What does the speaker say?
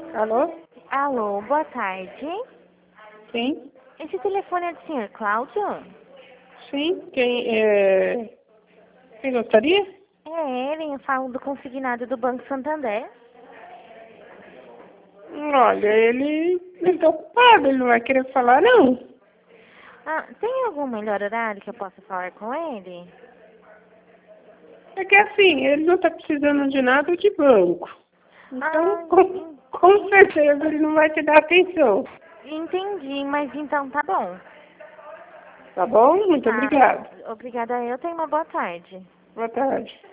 Alô? Alô, boa tarde. Sim? Esse telefone é do senhor Cláudio? Sim? Quem gostaria? É ele, eu falo do consignado do Banco Santander. Olha, ele tá ocupado, ele não vai querer falar, não. Ah, tem algum melhor horário que eu possa falar com ele? É que assim, ele não tá precisando de nada de banco. Então, Ah, com certeza ele não vai te dar atenção. entendi, mas então tá bom. Tá bom? Muito Tá, obrigada. obrigada, eu tenho uma boa tarde. Boa tarde.